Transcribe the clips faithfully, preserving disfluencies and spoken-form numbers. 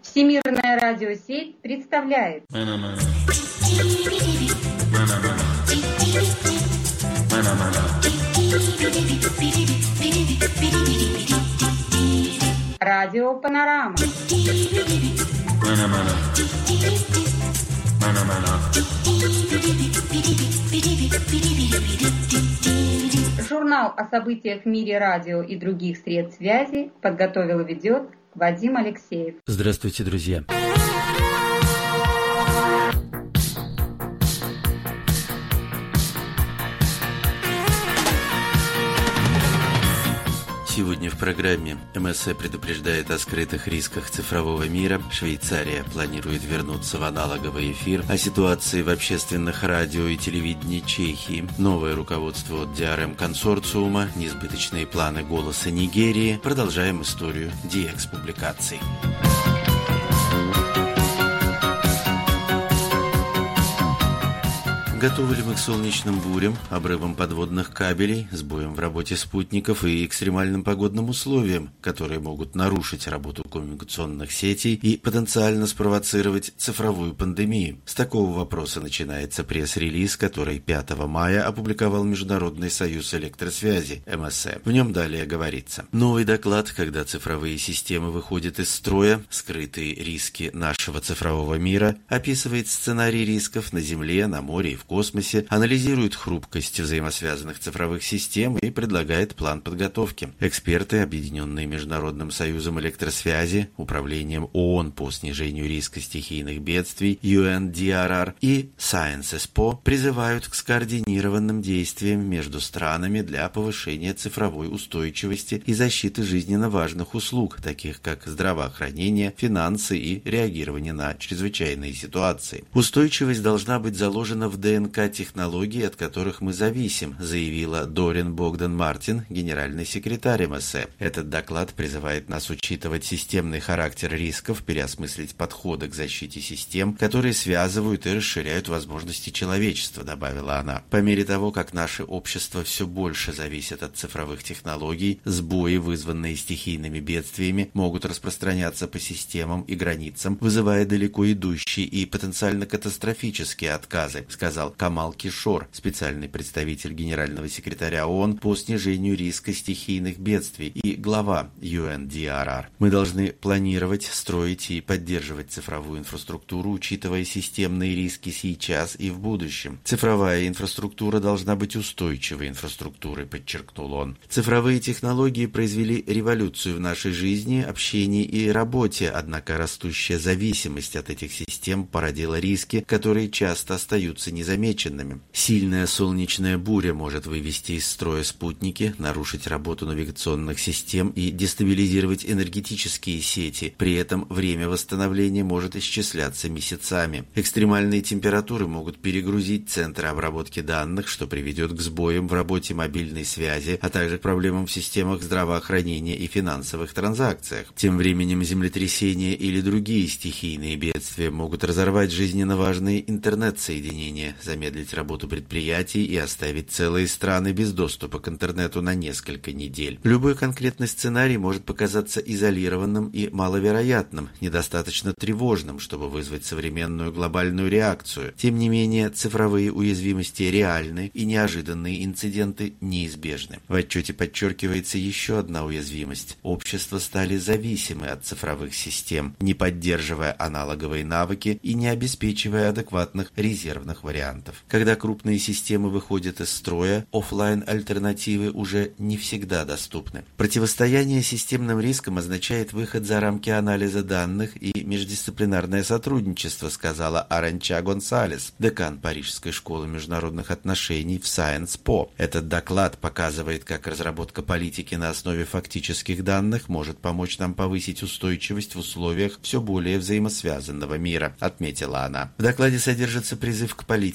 Всемирная радиосеть представляет Радио Панорама. Журнал о событиях в мире радио и других средств связи подготовил и ведет Вадим Алексеев. Здравствуйте, друзья! Сегодня в программе эм эс э предупреждает о скрытых рисках цифрового мира, Швейцария планирует вернуться в аналоговый эфир, о ситуации в общественных радио и телевидении Чехии, новое руководство от ди ар эм-консорциума, несбыточные планы «Голоса Нигерии». Продолжаем историю ди экс-публикаций. Готовы ли мы к солнечным бурям, обрывам подводных кабелей, сбоям в работе спутников и экстремальным погодным условиям, которые могут нарушить работу коммуникационных сетей и потенциально спровоцировать цифровую пандемию? С такого вопроса начинается пресс-релиз, который пятого мая опубликовал Международный союз электросвязи эм эс э. В нем далее говорится: новый доклад, когда цифровые системы выходят из строя, скрытые риски нашего цифрового мира, описывает сценарий рисков на Земле, на море и в космосе, анализирует хрупкость взаимосвязанных цифровых систем и предлагает план подготовки. Эксперты, объединенные Международным союзом электросвязи, Управлением ООН по снижению риска стихийных бедствий ю эн ди ар ар и Science Expo, призывают к скоординированным действиям между странами для повышения цифровой устойчивости и защиты жизненно важных услуг, таких как здравоохранение, финансы и реагирование на чрезвычайные ситуации. Устойчивость должна быть заложена в ДНК технологий, от которых мы зависим, заявила Дорин Богдан-Мартин, генеральный секретарь эм эс э. Этот доклад призывает нас учитывать системный характер рисков, переосмыслить подходы к защите систем, которые связывают и расширяют возможности человечества, добавила она. По мере того, как наше общество все больше зависит от цифровых технологий, сбои, вызванные стихийными бедствиями, могут распространяться по системам и границам, вызывая далеко идущие и потенциально катастрофические отказы, сказал Камал Кишор, специальный представитель генерального секретаря ООН по снижению риска стихийных бедствий и глава ю эн ди ар ар. Мы должны планировать, строить и поддерживать цифровую инфраструктуру, учитывая системные риски сейчас и в будущем. Цифровая инфраструктура должна быть устойчивой инфраструктурой, подчеркнул он. Цифровые технологии произвели революцию в нашей жизни, общении и работе, однако растущая зависимость от этих систем породила риски, которые часто остаются незамеченными. Сильная солнечная буря может вывести из строя спутники, нарушить работу навигационных систем и дестабилизировать энергетические сети. При этом время восстановления может исчисляться месяцами. Экстремальные температуры могут перегрузить центры обработки данных, что приведет к сбоям в работе мобильной связи, а также к проблемам в системах здравоохранения и финансовых транзакциях. Тем временем землетрясения или другие стихийные бедствия могут разорвать жизненно важные интернет-соединения, замедлить работу предприятий и оставить целые страны без доступа к интернету на несколько недель. Любой конкретный сценарий может показаться изолированным и маловероятным, недостаточно тревожным, чтобы вызвать современную глобальную реакцию. Тем не менее, цифровые уязвимости реальны и неожиданные инциденты неизбежны. В отчете подчеркивается еще одна уязвимость. Общества стали зависимы от цифровых систем, не поддерживая аналоговые навыки и не обеспечивая адекватных резервных вариантов. Когда крупные системы выходят из строя, офлайн-альтернативы уже не всегда доступны. Противостояние системным рискам означает выход за рамки анализа данных и междисциплинарное сотрудничество, сказала Аранча Гонсалес, декан Парижской школы международных отношений в Science Expo. Этот доклад показывает, как разработка политики на основе фактических данных может помочь нам повысить устойчивость в условиях все более взаимосвязанного мира, отметила она. В докладе содержится призыв к политике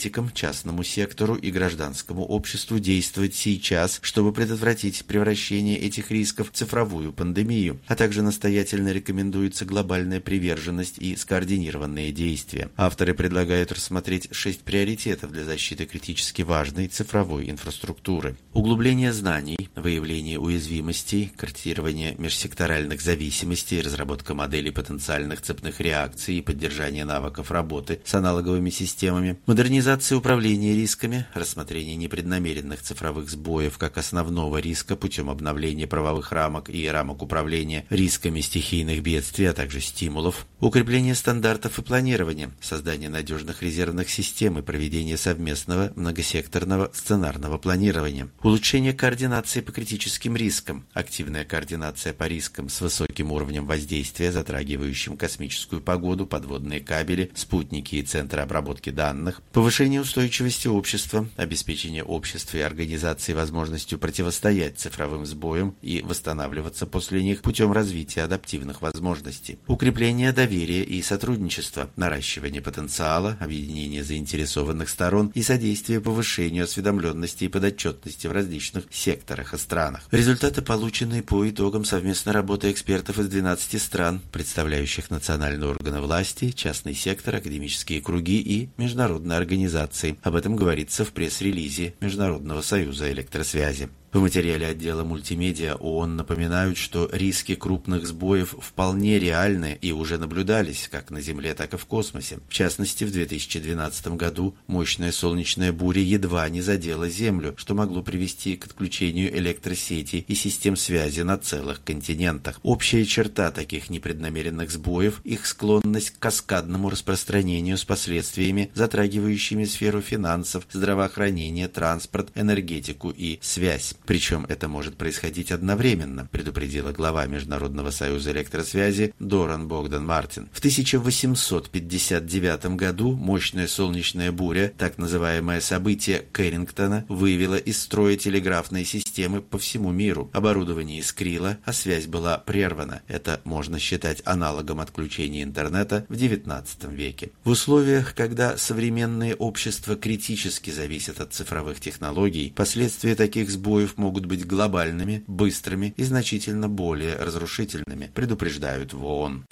политикам, частному сектору и гражданскому обществу действовать сейчас, чтобы предотвратить превращение этих рисков в цифровую пандемию, а также настоятельно рекомендуется глобальная приверженность и скоординированные действия. Авторы предлагают рассмотреть шесть приоритетов для защиты критически важной цифровой инфраструктуры. Углубление знаний, выявление уязвимостей, картирование межсекторальных зависимостей, разработка моделей потенциальных цепных реакций и поддержание навыков работы с аналоговыми системами, модернизация управления рисками, рассмотрение непреднамеренных цифровых сбоев как основного риска путем обновления правовых рамок и рамок управления рисками стихийных бедствий, а также стимулов, укрепление стандартов и планирования, создание надежных резервных систем и проведение совместного многосекторного сценарного планирования, улучшение координации по критическим рискам, активная координация по рискам с высоким уровнем воздействия, затрагивающим космическую погоду, подводные кабели, спутники и центры обработки данных, повышение устойчивости общества, обеспечение общества и организации возможностью противостоять цифровым сбоям и восстанавливаться после них путем развития адаптивных возможностей, укрепление доверия и сотрудничества, наращивание потенциала, объединение заинтересованных сторон и содействие повышению осведомленности и подотчетности в различных секторах и странах. Результаты, полученные по итогам совместной работы экспертов из двенадцати стран, представляющих национальные органы власти, частный сектор, академические круги и международные организации. Об этом говорится в пресс-релизе Международного союза электросвязи. В материале отдела мультимедиа ООН напоминают, что риски крупных сбоев вполне реальны и уже наблюдались как на Земле, так и в космосе. В частности, в две тысячи двенадцатом году мощная солнечная буря едва не задела Землю, что могло привести к отключению электросети и систем связи на целых континентах. Общая черта таких непреднамеренных сбоев – их склонность к каскадному распространению с последствиями, затрагивающими сферу финансов, здравоохранения, транспорт, энергетику и связь. Причем это может происходить одновременно, предупредила глава Международного союза электросвязи Доран Богдан Мартин. В тысяча восемьсот пятьдесят девятом году мощная солнечная буря, так называемое событие Кэррингтона, вывела из строя телеграфные системы по всему миру. Оборудование искрило, а связь была прервана. Это можно считать аналогом отключения интернета в девятнадцатом веке. В условиях, когда современные общества критически зависят от цифровых технологий, последствия таких сбоев могут быть глобальными, быстрыми и значительно более разрушительными, предупреждают в ООН.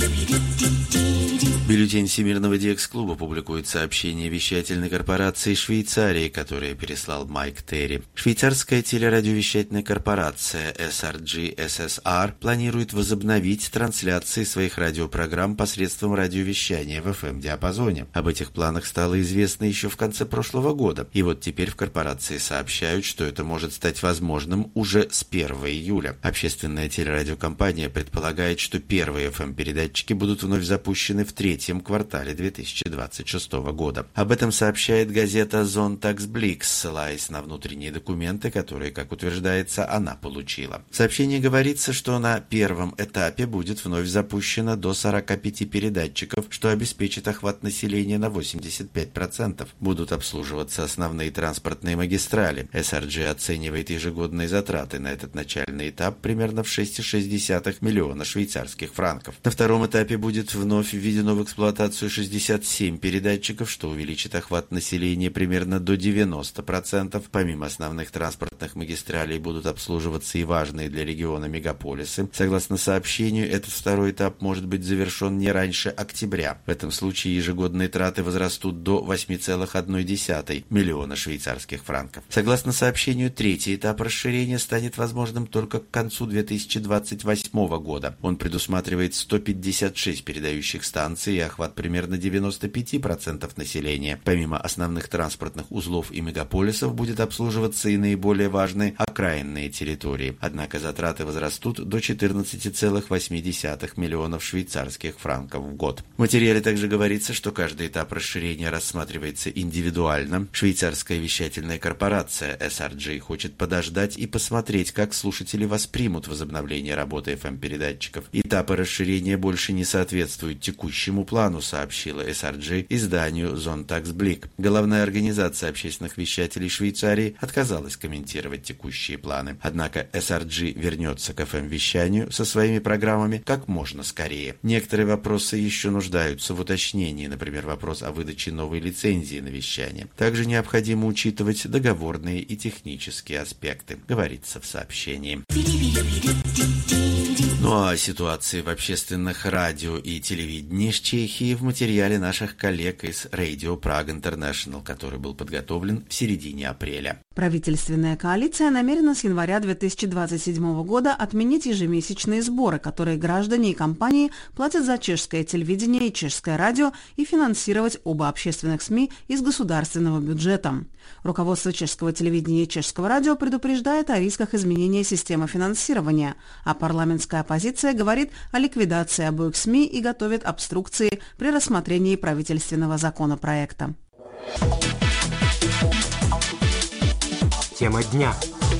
Бюллетень Всемирного Диэкс-клуба публикует сообщение вещательной корпорации Швейцарии, которое переслал Майк Терри. Швейцарская телерадиовещательная корпорация эс ар джи эс эс ар планирует возобновить трансляции своих радиопрограмм посредством радиовещания в эф эм-диапазоне. Об этих планах стало известно еще в конце прошлого года. И вот теперь в корпорации сообщают, что это может стать возможным уже с первого июля. Общественная телерадиокомпания предполагает, что первые эф эм-передатчики будут вновь запущены в третьем квартале две тысячи двадцать шестого года. Об этом сообщает газета Sonntagsblick, ссылаясь на внутренние документы, которые, как утверждается, она получила. В сообщении говорится, что на первом этапе будет вновь запущено до сорока пяти передатчиков, что обеспечит охват населения на восемьдесят пять процентов. Будут обслуживаться основные транспортные магистрали. эс ар джи оценивает ежегодные затраты на этот начальный этап примерно в шесть целых шесть десятых миллиона швейцарских франков. На втором этапе будет вновь введено в эксплуатацию шестьдесят семь передатчиков, что увеличит охват населения примерно до девяноста процентов. Помимо основных транспортных магистралей будут обслуживаться и важные для региона мегаполисы. Согласно сообщению, этот второй этап может быть завершен не раньше октября. В этом случае ежегодные траты возрастут до восьми целых одной десятой миллиона швейцарских франков. Согласно сообщению, третий этап расширения станет возможным только к концу две тысячи двадцать восьмого года. Он предусматривает сто пятьдесят шесть передающих станций и охват примерно девяноста пяти процентов населения. Помимо основных транспортных узлов и мегаполисов будет обслуживаться и наиболее важные окраинные территории. Однако затраты возрастут до четырнадцати целых восьми десятых миллионов швейцарских франков в год. В материале также говорится, что каждый этап расширения рассматривается индивидуально. Швейцарская вещательная корпорация эс ар джи хочет подождать и посмотреть, как слушатели воспримут возобновление работы эф эм-передатчиков. Этапы расширения больше не соответствуют текущему плану, сообщила эс эр джи изданию Sonntagsblick. Головная организация общественных вещателей Швейцарии отказалась комментировать текущие планы. Однако эс эр джи вернется к эф эм-вещанию со своими программами как можно скорее. Некоторые вопросы еще нуждаются в уточнении, например, вопрос о выдаче новой лицензии на вещание. Также необходимо учитывать договорные и технические аспекты, говорится в сообщении. Ну а о ситуации в общественных радио и телевидении в Чехии в материале наших коллег из Radio Prague International, который был подготовлен в середине апреля. Правительственная коалиция намерена с января две тысячи двадцать седьмого года отменить ежемесячные сборы, которые граждане и компании платят за чешское телевидение и чешское радио, и финансировать оба общественных СМИ из государственного бюджета. Руководство чешского телевидения и чешского радио предупреждает о рисках изменения системы финансирования, а парламентская оппозиция говорит о ликвидации обоих СМИ и готовит обструкции при рассмотрении правительственного законопроекта. Тема дня.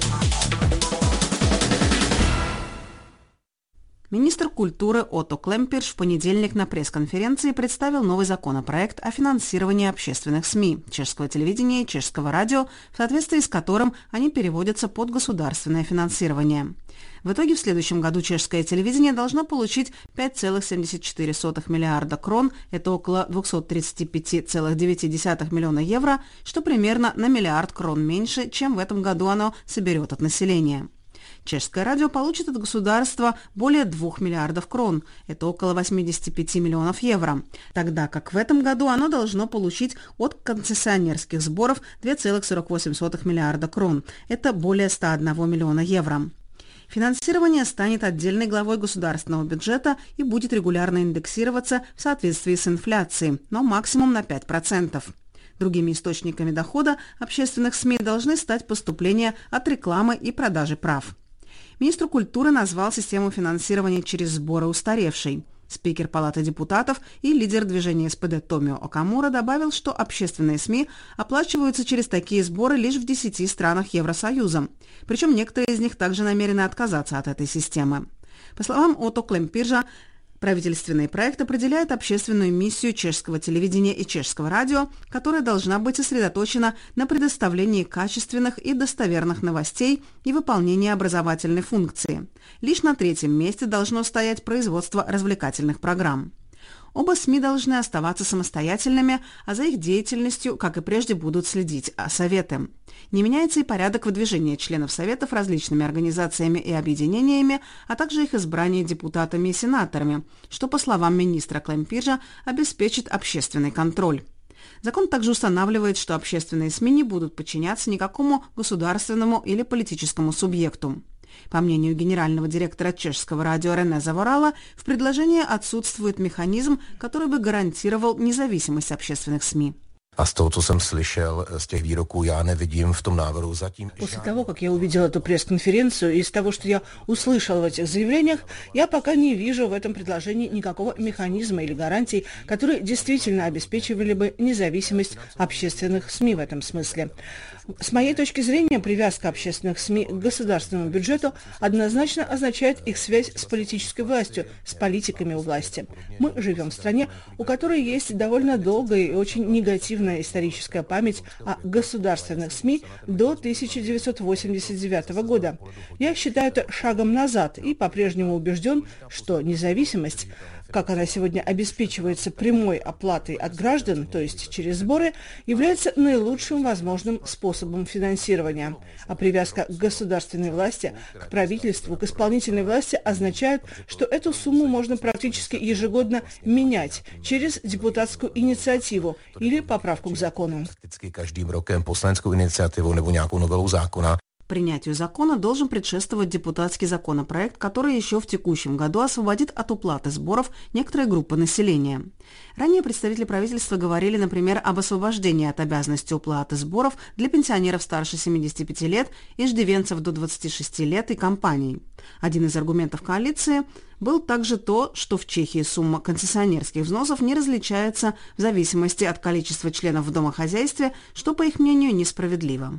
Министр культуры Отто Клемпирш в понедельник на пресс-конференции представил новый законопроект о финансировании общественных СМИ, чешского телевидения и чешского радио, в соответствии с которым они переводятся под государственное финансирование. В итоге в следующем году чешское телевидение должно получить пять целых семьдесят четыре сотых миллиарда крон, это около двести тридцать пять целых девять десятых миллиона евро, что примерно на миллиард крон меньше, чем в этом году оно соберет от населения. Чешское радио получит от государства более двух миллиардов крон, это около восемьдесят пять миллионов евро, тогда как в этом году оно должно получить от концессионерских сборов два целых сорок восемь сотых миллиарда крон, это более ста одного миллиона евро. Финансирование станет отдельной главой государственного бюджета и будет регулярно индексироваться в соответствии с инфляцией, но максимум на пять процентов. Другими источниками дохода общественных СМИ должны стать поступления от рекламы и продажи прав. Министр культуры назвал систему финансирования через сборы устаревшей. Спикер Палаты депутатов и лидер движения эс пэ дэ Томио Окамура добавил, что общественные СМИ оплачиваются через такие сборы лишь в десяти странах Евросоюза. Причем некоторые из них также намерены отказаться от этой системы. По словам Отто Клемпиржа, правительственный проект определяет общественную миссию чешского телевидения и чешского радио, которая должна быть сосредоточена на предоставлении качественных и достоверных новостей и выполнении образовательной функции. Лишь на третьем месте должно стоять производство развлекательных программ. Оба СМИ должны оставаться самостоятельными, а за их деятельностью, как и прежде, будут следить советы. Не меняется и порядок выдвижения членов советов различными организациями и объединениями, а также их избрание депутатами и сенаторами, что, по словам министра Клемпиржа, обеспечит общественный контроль. Закон также устанавливает, что общественные СМИ не будут подчиняться никакому государственному или политическому субъекту. По мнению генерального директора чешского радио Рене Заворала, в предложении отсутствует механизм, который бы гарантировал независимость общественных СМИ. A z toho, co jsem slyšel z těch výroků, já nevidím v tom návrhu zatím. После того, как я увидел эту пресс-конференцию, и из того, что я услышал в этих заявлениях, я пока не вижу в этом предложении никакого механизма или гарантий, которые действительно обеспечивали бы независимость общественных СМИ в этом смысле. С моей точки зрения, привязка общественных СМИ к государственному бюджету однозначно означает их связь с политической властью, с политиками у власти. Мы живем в стране, у которой есть довольно долгая и очень негативная историческая память о государственных СМИ до тысяча девятьсот восемьдесят девятого года. Я считаю это шагом назад и по-прежнему убежден, что независимость, как она сегодня обеспечивается прямой оплатой от граждан, то есть через сборы, является наилучшим возможным способом финансирования. А привязка к государственной власти, к правительству, к исполнительной власти означает, что эту сумму можно практически ежегодно менять через депутатскую инициативу или поправку к закону. Каждым роком poslaneckou инициативу nebo nějakou novelu zákona. Принятию закона должен предшествовать депутатский законопроект, который еще в текущем году освободит от уплаты сборов некоторые группы населения. Ранее представители правительства говорили, например, об освобождении от обязанности уплаты сборов для пенсионеров старше семидесяти пяти лет, иждивенцев до двадцати шести лет и компаний. Один из аргументов коалиции был также то, что в Чехии сумма концессионерских взносов не различается в зависимости от количества членов в домохозяйстве, что, по их мнению, несправедливо.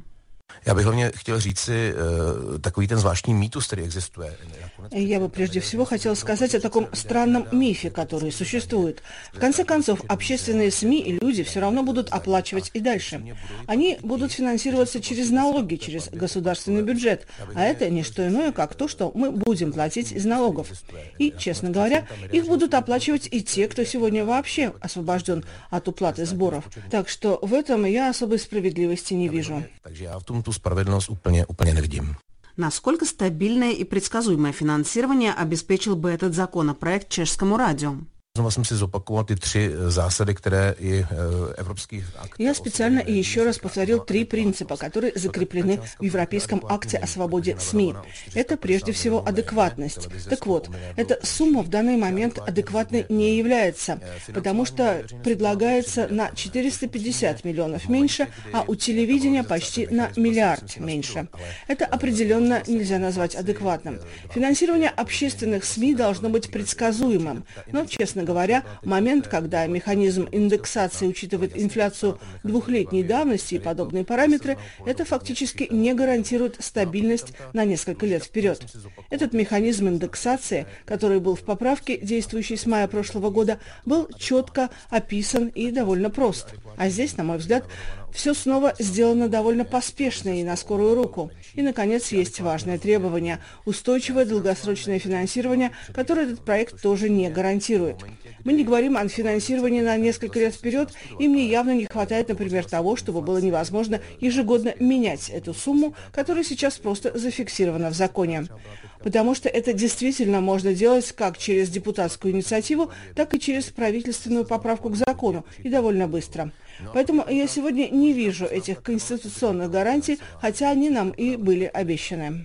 Já bych hlavně chtěl říci takový ten zvláštní mýtus, který existuje. Я бы прежде всего хотел сказать о таком странном мифе, который существует. В конце концов, общественные СМИ и люди все равно будут оплачивать и дальше. Они будут финансироваться через налоги, через государственный бюджет. А это не что иное, как то, что мы будем платить из налогов. И, честно говоря, их будут оплачивать и те, кто сегодня вообще освобожден от уплаты сборов. Так что в этом я особой справедливости не вижу. Takže já v tom tu spravedlnost úplně, úplně nevidím. Насколько стабильное и предсказуемое финансирование обеспечил бы этот законопроект чешскому радио? Znovu jsem si zopakoval ty tři zásady, které i Evropský akt. Я специально и еще раз повторил три принципа, которые закреплены в Европейском акте о свободе СМИ. Это прежде всего адекватность. Так вот, эта сумма в данный момент адекватной не является, потому что предлагается на четыреста пятьдесят миллионов меньше, а у телевидения почти на миллиард меньше. Это определенно нельзя назвать адекватным. Финансирование общественных СМИ должно быть предсказуемым, но, честно говоря, момент, когда механизм индексации учитывает инфляцию двухлетней давности и подобные параметры, это фактически не гарантирует стабильность на несколько лет вперед. Этот механизм индексации, который был в поправке, действующей с мая прошлого года, был четко описан и довольно прост. А здесь, на мой взгляд, все снова сделано довольно поспешно и на скорую руку. И, наконец, есть важное требование – устойчивое долгосрочное финансирование, которое этот проект тоже не гарантирует. Мы не говорим о финансировании на несколько лет вперед, и мне явно не хватает, например, того, чтобы было невозможно ежегодно менять эту сумму, которая сейчас просто зафиксирована в законе. Потому что это действительно можно делать как через депутатскую инициативу, так и через правительственную поправку к закону, и довольно быстро. Поэтому я сегодня не вижу этих конституционных гарантий, хотя они нам и были обещаны.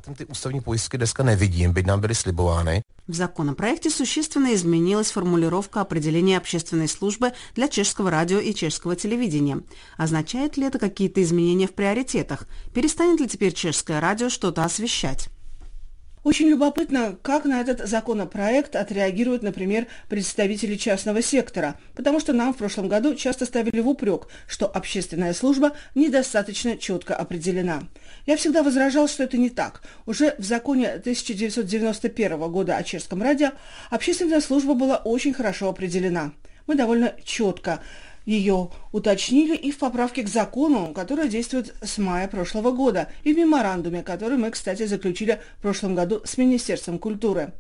В законопроекте существенно изменилась формулировка определения общественной службы для чешского радио и чешского телевидения. Означает ли это какие-то изменения в приоритетах? Перестанет ли теперь чешское радио что-то освещать? Очень любопытно, как на этот законопроект отреагируют, например, представители частного сектора, потому что нам в прошлом году часто ставили в упрек, что общественная служба недостаточно четко определена. Я всегда возражал, что это не так. Уже в законе тысяча девятьсот девяносто первого года о чешском радио общественная служба была очень хорошо определена. Мы довольно четко ее уточнили и в поправке к закону, которая действует с мая прошлого года, и в меморандуме, который мы, кстати, заключили в прошлом году с Министерством культуры.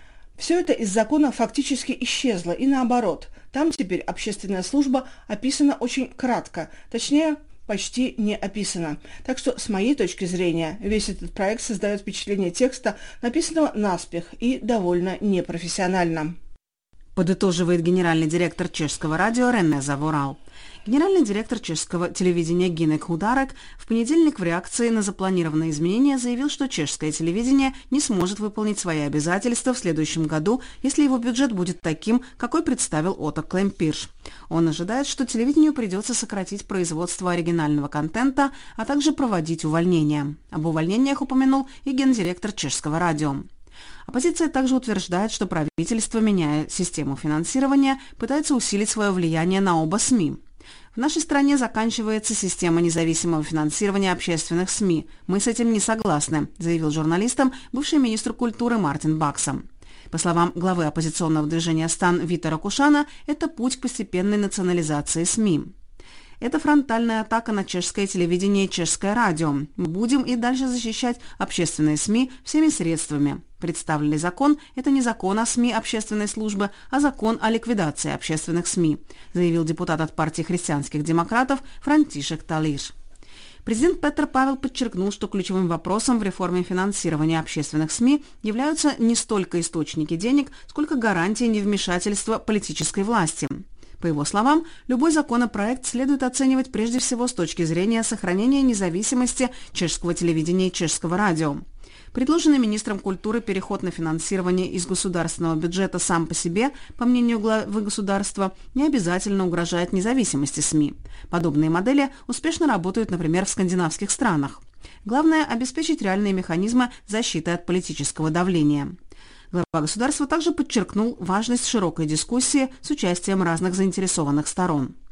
Все это из закона фактически исчезло, и наоборот. Там теперь общественная служба описана очень кратко, точнее, почти не описана. Так что, с моей точки зрения, весь этот проект создает впечатление текста, написанного наспех и довольно непрофессионально. Подытоживает генеральный директор чешского радио Рене Заворал. Генеральный директор чешского телевидения Гинек Хударек в понедельник в реакции на запланированные изменения заявил, что чешское телевидение не сможет выполнить свои обязательства в следующем году, если его бюджет будет таким, какой представил Ото Клемпирш. Он ожидает, что телевидению придется сократить производство оригинального контента, а также проводить увольнения. Об увольнениях упомянул и гендиректор чешского радио. Оппозиция также утверждает, что правительство, меняя систему финансирования, пытается усилить свое влияние на оба СМИ. В нашей стране заканчивается система независимого финансирования общественных СМИ. Мы с этим не согласны, заявил журналистам бывший министр культуры Мартин Бакса. По словам главы оппозиционного движения «Стан» Витера Кушана, это путь к постепенной национализации СМИ. Это фронтальная атака на чешское телевидение и чешское радио. Мы будем и дальше защищать общественные СМИ всеми средствами. Представленный закон – это не закон о СМИ общественной службы, а закон о ликвидации общественных СМИ, заявил депутат от партии христианских демократов Франтишек Талиш. Президент Петр Павел подчеркнул, что ключевым вопросом в реформе финансирования общественных СМИ являются не столько источники денег, сколько гарантии невмешательства политической власти. По его словам, любой законопроект следует оценивать прежде всего с точки зрения сохранения независимости чешского телевидения и чешского радио. Предложенный министром культуры переход на финансирование из государственного бюджета сам по себе, по мнению главы государства, не обязательно угрожает независимости СМИ. Подобные модели успешно работают, например, в скандинавских странах. Главное – обеспечить реальные механизмы защиты от политического давления. Глава государства также подчеркнул важность широкой дискуссии с участием разных заинтересованных сторон.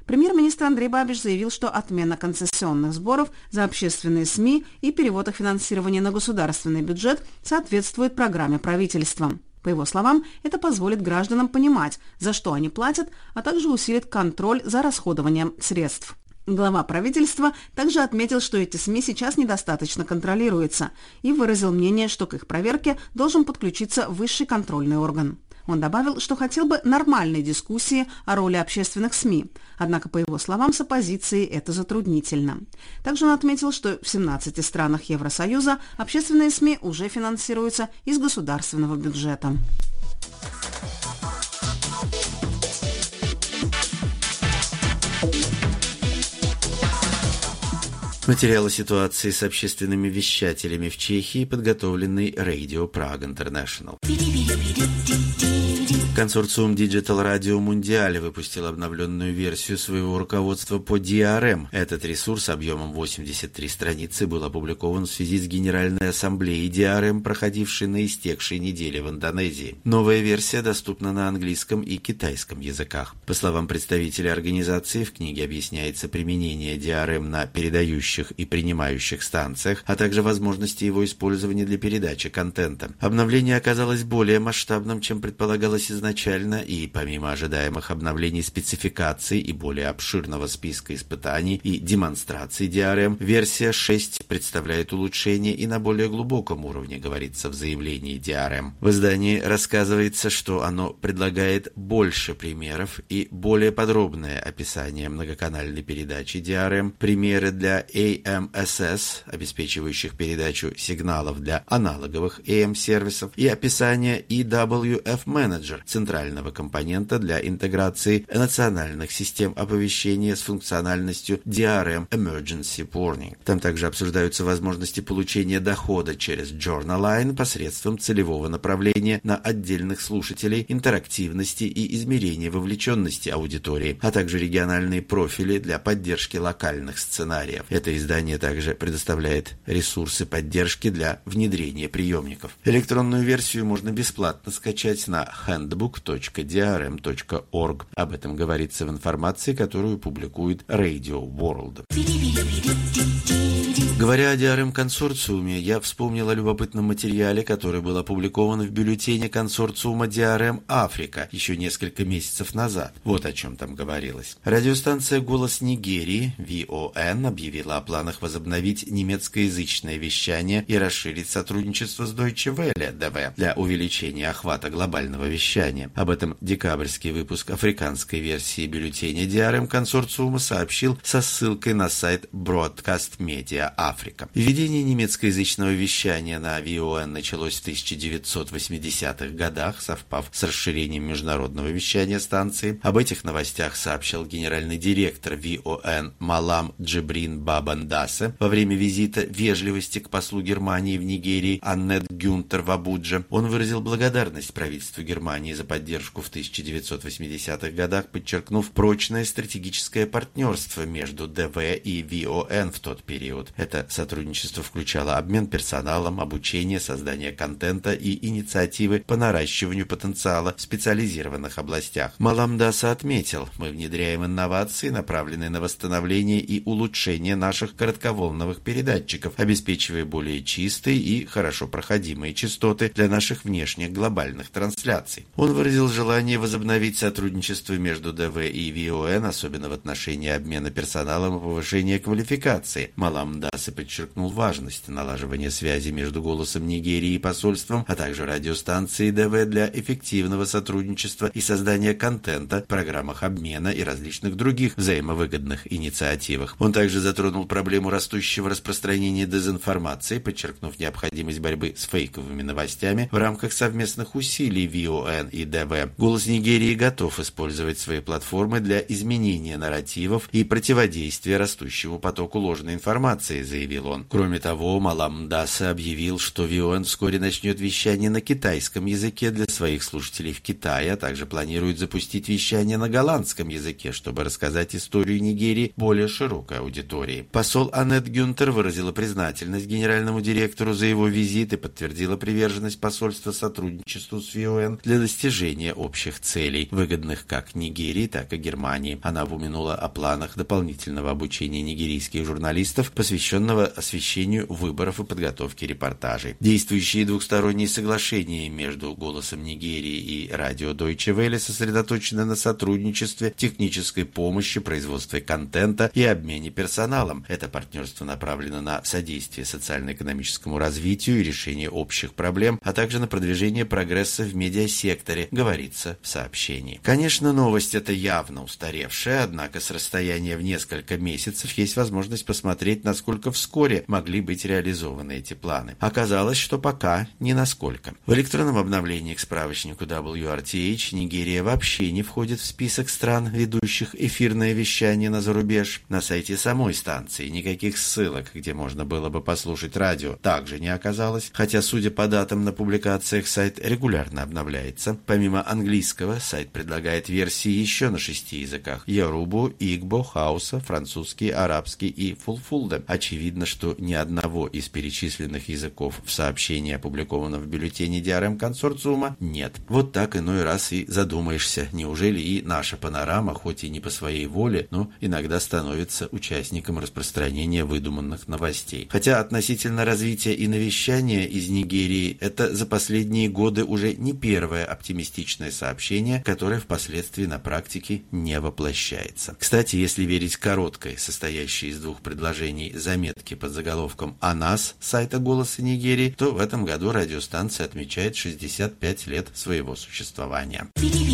Премьер-министр Андрей Бабиш заявил, что отмена концессионных сборов за общественные СМИ и перевод их финансирования на государственный бюджет соответствует программе правительства. По его словам, это позволит гражданам понимать, за что они платят, а также усилит контроль за расходованием средств. Глава правительства также отметил, что эти СМИ сейчас недостаточно контролируются, и выразил мнение, что к их проверке должен подключиться высший контрольный орган. Он добавил, что хотел бы нормальной дискуссии о роли общественных СМИ, однако, по его словам, с оппозицией это затруднительно. Также он отметил, что в семнадцати странах Евросоюза общественные СМИ уже финансируются из государственного бюджета. Материал о ситуации с общественными вещателями в Чехии, подготовленный Radio Prague International. Консорциум Digital Radio Mundial выпустил обновленную версию своего руководства по ди ар эм. Этот ресурс объемом восемьдесят три страницы был опубликован в связи с Генеральной ассамблеей ди ар эм, проходившей на истекшей неделе в Индонезии. Новая версия доступна на английском и китайском языках. По словам представителя организации, в книге объясняется применение ди ар эм на передающих и принимающих станциях, а также возможности его использования для передачи контента. Обновление оказалось более масштабным, чем предполагалось изначально, и помимо ожидаемых обновлений спецификаций и более обширного списка испытаний и демонстраций ди ар эм, версия шесть представляет улучшение и на более глубоком уровне, говорится в заявлении ди ар эм. В издании рассказывается, что оно предлагает больше примеров и более подробное описание многоканальной передачи ди ар эм, примеры для эй эм эс эс, обеспечивающих передачу сигналов для аналоговых эй эм-сервисов, и описание и дабл ю эф Manager, центрального компонента для интеграции национальных систем оповещения с функциональностью ди ар эм Emergency Warning. Там также обсуждаются возможности получения дохода через Journaline посредством целевого направления на отдельных слушателей, интерактивности и измерения вовлеченности аудитории, а также региональные профили для поддержки локальных сценариев. Это издание также предоставляет ресурсы поддержки для внедрения приемников. Электронную версию можно бесплатно скачать на handbook точка ди ар эм точка орг. Об этом говорится в информации, которую публикует Radio World. Говоря о ди ар эм-консорциуме, я вспомнил о любопытном материале, который был опубликован в бюллетене консорциума ди ар эм Африка еще несколько месяцев назад. Вот о чем там говорилось. Радиостанция «Голос Нигерии» ви о эн объявила о планах возобновить немецкоязычное вещание и расширить сотрудничество с Deutsche Welle ди ви для увеличения охвата глобального вещания. Об этом декабрьский выпуск африканской версии бюллетеня ди ар эм-консорциума сообщил со ссылкой на сайт Broadcast Media Africa. Введение немецкоязычного вещания на ви о эн началось в тысяча девятьсот восьмидесятых годах, совпав с расширением международного вещания станции. Об этих новостях сообщил генеральный директор ви о эн Малам Джибрин Бабандасе во время визита вежливости к послу Германии в Нигерии Аннет Гюнтер в Абудже. Он выразил благодарность правительству Германии за поддержку в тысяча девятьсот восьмидесятых годах, подчеркнув прочное стратегическое партнерство между ди ви и ви о эн в тот период. Это сотрудничество включало обмен персоналом, обучение, создание контента и инициативы по наращиванию потенциала в специализированных областях. Малам Даса отметил: мы внедряем инновации, направленные на восстановление и улучшение наших коротковолновых передатчиков, обеспечивая более чистые и хорошо проходимые частоты для наших внешних глобальных трансляций. Он выразил желание возобновить сотрудничество между ди ви и ви о эн, особенно в отношении обмена персоналом и повышения квалификации. Малам Дасе подчеркнул важность налаживания связи между «Голосом Нигерии» и посольством, а также радиостанцией ди ви для эффективного сотрудничества и создания контента в программах обмена и различных других взаимовыгодных инициативах. Он также затронул проблему растущего распространения дезинформации, подчеркнув необходимость борьбы с фейковыми новостями в рамках совместных усилий ви о эн и ди ви. «Голос Нигерии» готов использовать свои платформы для изменения нарративов и противодействия растущему потоку ложной информации, заявил он. Кроме того, Малам Даса объявил, что ви о эн вскоре начнет вещание на китайском языке для своих слушателей в Китае, а также планирует запустить вещание на голландском языке, чтобы рассказать историю Нигерии более широкой аудитории. По Посол Аннет Гюнтер выразила признательность генеральному директору за его визит и подтвердила приверженность посольства сотрудничеству с ВИОН для достижения общих целей, выгодных как Нигерии, так и Германии. Она упомянула о планах дополнительного обучения нигерийских журналистов, посвященного освещению выборов и подготовке репортажей. Действующие двухсторонние соглашения между «Голосом Нигерии» и радио Deutsche Welle сосредоточены на сотрудничестве, технической помощи, производстве контента и обмене персоналом. Это партнерство направлено на содействие социально-экономическому развитию и решение общих проблем, а также на продвижение прогресса в медиасекторе, говорится в сообщении. Конечно, новость эта явно устаревшая, однако с расстояния в несколько месяцев есть возможность посмотреть, насколько вскоре могли быть реализованы эти планы. Оказалось, что пока не насколько. В электронном обновлении к справочнику дабл ю ар ти эйч Нигерия вообще не входит в список стран, ведущих эфирное вещание на зарубеж. На сайте самой станции никаких ссылок, где можно было бы послушать радио, также не оказалось, хотя, судя по датам на публикациях, сайт регулярно обновляется. Помимо английского, сайт предлагает версии еще на шести языках: Йорубу, Игбо, Хауса, французский, арабский и фулфулде. Очевидно, что ни одного из перечисленных языков в сообщении, опубликованном в бюллетене ди ар эм-консорциума, нет. Вот так иной раз и задумаешься, неужели и наша панорама, хоть и не по своей воле, но иногда становится участником распространения выдуманных новостей. Хотя относительно развития и навещания из Нигерии это за последние годы уже не первое оптимистичное сообщение, которое впоследствии на практике не воплощается. Кстати, если верить короткой, состоящей из двух предложений заметки под заголовком «О нас» сайта «Голоса Нигерии», то в этом году радиостанция отмечает шестьдесят пять лет своего существования.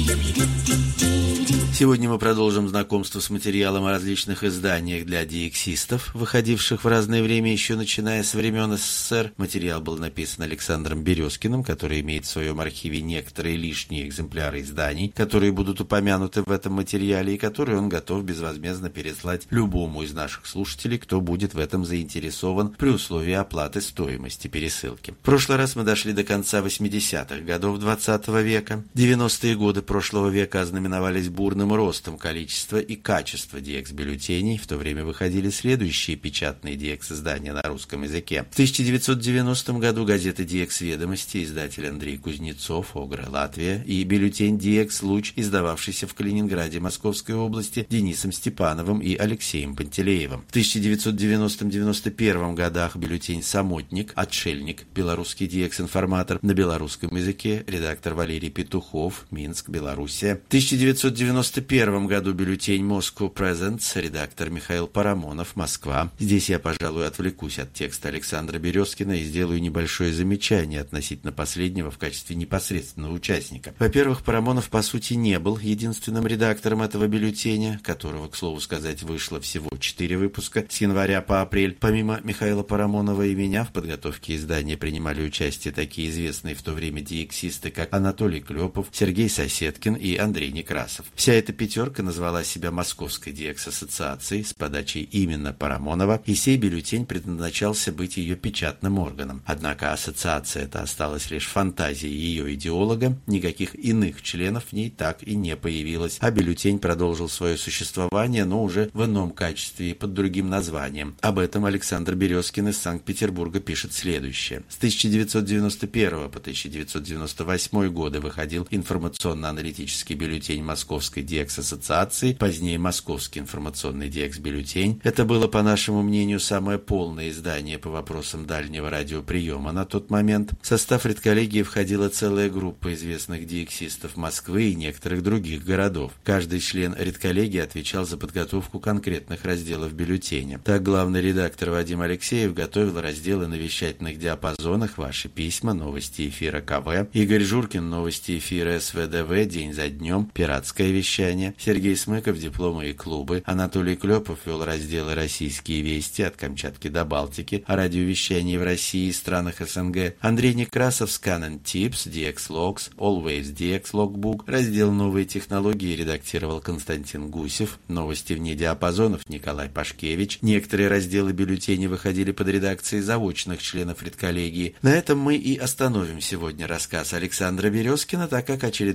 Сегодня мы продолжим знакомство с материалом о различных изданиях для диэксистов, выходивших в разное время, еще начиная с времен эс эс эс эр. Материал был написан Александром Березкиным, который имеет в своем архиве некоторые лишние экземпляры изданий, которые будут упомянуты в этом материале и которые он готов безвозмездно переслать любому из наших слушателей, кто будет в этом заинтересован, при условии оплаты стоимости пересылки. В прошлый раз мы дошли до конца восьмидесятых годов двадцатого века. девяностые годы прошлого века ознаменовались бурным ростом количества и качества ди экс-бюллетеней. В то время выходили следующие печатные ди экс-издания на русском языке. В тысяча девятьсот девяностом году газета ди экс-ведомости, издатель Андрей Кузнецов, Огра, Латвия, и бюллетень ди экс-Луч, издававшийся в Калининграде Московской области Денисом Степановым и Алексеем Пантелеевым. В тысяча девятьсот девяностом — девяносто первом годах бюллетень «Самотник», «Отшельник», белорусский ди экс-информатор на белорусском языке, редактор Валерий Петухов, Минск, Белоруссия. В тысяча девятьсот девяносто первом году бюллетень Moscow Presents, редактор Михаил Парамонов, Москва. Здесь я, пожалуй, отвлекусь от текста Александра Березкина и сделаю небольшое замечание относительно последнего в качестве непосредственного участника. Во-первых, Парамонов, по сути, не был единственным редактором этого бюллетеня, которого, к слову сказать, вышло всего четыре выпуска с января по апрель. Помимо Михаила Парамонова и меня в подготовке издания принимали участие такие известные в то время диэксисты, как Анатолий Клепов, Сергей Соседкин и Андрей Некрасов. Вся эта пятерка назвала себя Московской ди экс-ассоциацией с подачей именно Парамонова, и сей бюллетень предназначался быть ее печатным органом. Однако ассоциация эта осталась лишь фантазией ее идеолога, никаких иных членов в ней так и не появилось, а бюллетень продолжил свое существование, но уже в ином качестве и под другим названием. Об этом Александр Березкин из Санкт-Петербурга пишет следующее. С тысяча девятьсот девяносто первого по тысяча девятьсот девяносто восьмой годы выходил информационно-аналитический бюллетень Московской ди экс-ассоциации, позднее Московский информационный ди экс-бюллетень. Это было, по нашему мнению, самое полное издание по вопросам дальнего радиоприема на тот момент. В состав редколлегии входила целая группа известных диэксистов Москвы и некоторых других городов. Каждый член редколлегии отвечал за подготовку конкретных разделов бюллетеня. Так, главный редактор Вадим Алексеев готовил разделы на вещательных диапазонах «Ваши письма», «Новости эфира КВ», Игорь Журкин «Новости эфира эс вэ дэ вэ», «День за днем», «Пиратское вещание», Сергей Смыков «Дипломы и клубы», Анатолий Клепов вел разделы «Российские вести» от Камчатки до Балтики, о радиовещании в России и странах эс эн гэ, Андрей Некрасов «Scan and Tips», ди экс-Logs, Always ди экс-Logbook, раздел «Новые технологии» редактировал Константин Гусев, «Новости вне диапазонов» Николай Пашкевич. Некоторые разделы бюллетеней выходили под редакцией заочных членов редколлегии. На этом мы и остановим сегодня рассказ Александра Березкина, так как очередной выпуск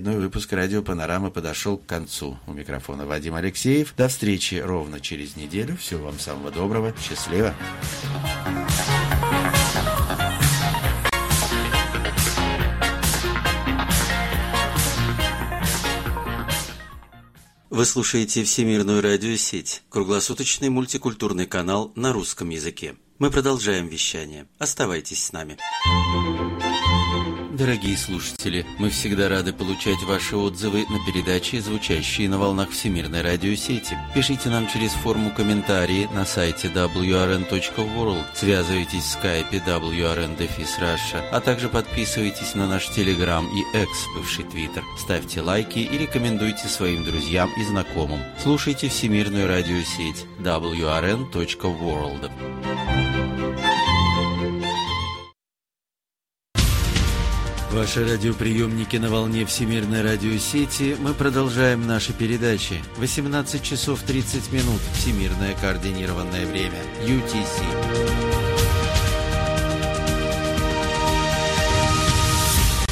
выпуск «Радио Панорама» подошел к концу. У микрофона Вадим Алексеев. До встречи ровно через неделю. Всего вам самого доброго. Счастливо. Вы слушаете Всемирную радиосеть, круглосуточный мультикультурный канал на русском языке. Мы продолжаем вещание. Оставайтесь с нами. Дорогие слушатели, мы всегда рады получать ваши отзывы на передачи, звучащие на волнах Всемирной радиосети. Пишите нам через форму комментарии на сайте дабл ю ар эн точка ворлд, связывайтесь в скайпе дабл ю ар эн дефис раша, а также подписывайтесь на наш Телеграм и Экс, бывший Твиттер. Ставьте лайки и рекомендуйте своим друзьям и знакомым. Слушайте Всемирную радиосеть дабл ю ар эн точка ворлд. Ваши радиоприемники на волне Всемирной радиосети. Мы продолжаем наши передачи. восемнадцать часов тридцать минут. Всемирное координированное время. ю ти си.